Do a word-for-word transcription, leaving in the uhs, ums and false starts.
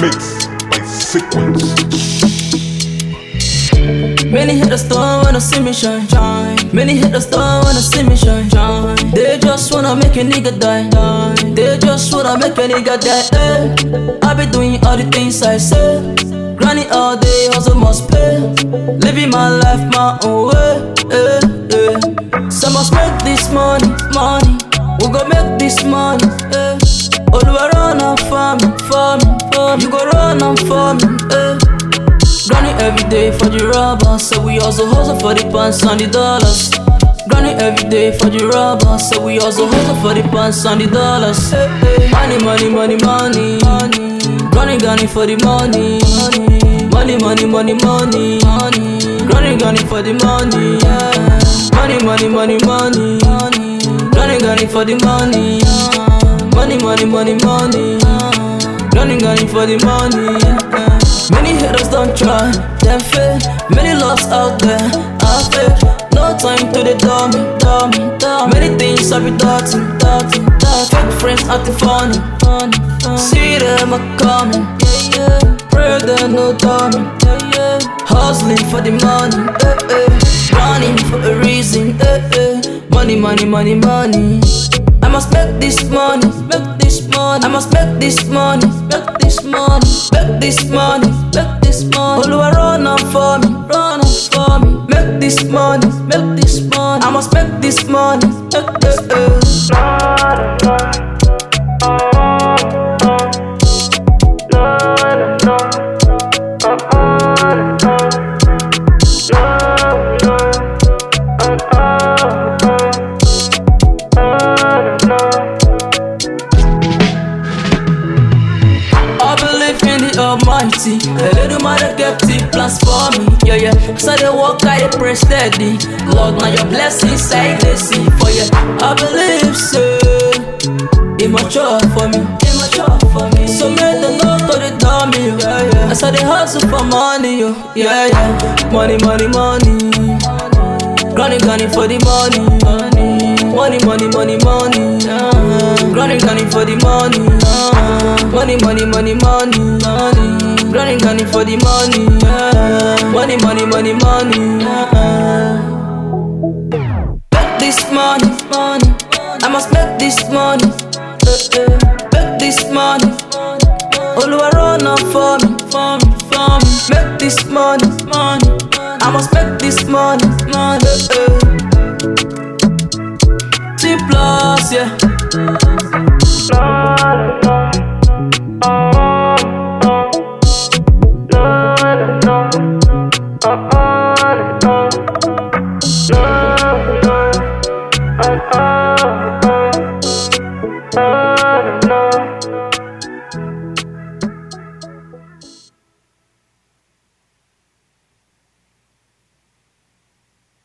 Mix by Sequence. Many haters don't wanna see me shine, shine. Many haters don't wanna see me shine, shine. They just wanna make a nigga die, die. They just wanna make a nigga die, eh. I be doing all the things I say. Grinding all day, hustle must pay. Living my life my own way, eh, eh. So I must make this money, money. We go make this money, eh. Oluwa run am for me, for me, for me. You go run am for me, eh. Grinding every day for the rubber, so we also hustle for the pounds and the dollars. Grinding every day for the rubber, so we also hustle for the pounds and the dollars. Hey, hey. Money, money, money, money, money. Grinding, grinding for the money, money, money, money, money, money. Grinding, grinding for the money, yeah. Money, money, money, money, money. Grinding, grinding for the money, money, money, money, money. Grinding, grinding for the money, yeah. Many haters don't try, them fail. Many lost out there, I fail. No time to the dummy, dummy, dummy. Many things I be doubting, doubting, doubting. Fake friends acting funny, funny, funny. See them a coming, yeah, yeah. Pray they no dummy, yeah, yeah. Hustling for the money, eh, eh. Running for a reason, eh, eh. Money, money, money, money. I must make this money, make this money. I must make this money, make this money, make this money, make this money. Oluwa run am for me, run am for me. Make this money, make this money. I must make this money, make this money. Almighty, a little mother kept it plans for me, yeah, yeah. So they walk, I pray steady. Lord, now your blessings I they see for you. I believe so. Immature for me, immature for me. So make the note to the dummy, yeah, yeah. I saw they hustle for money, yo, yeah, yeah. Money, money, money. Grinding, grinding for the money, money, money, money, money, money. Uh, grinding, grinding for the money, uh, money, money, money, money, money. Grinding, grinding for the money, uh, money, money, money, money. Uh, make this money, money. I must make this money, uh, uh, make this money. Oluwa run am for me, for me, for me. Make this money, money. I must make this money, money. Uh, T plus, yeah. Oh, no.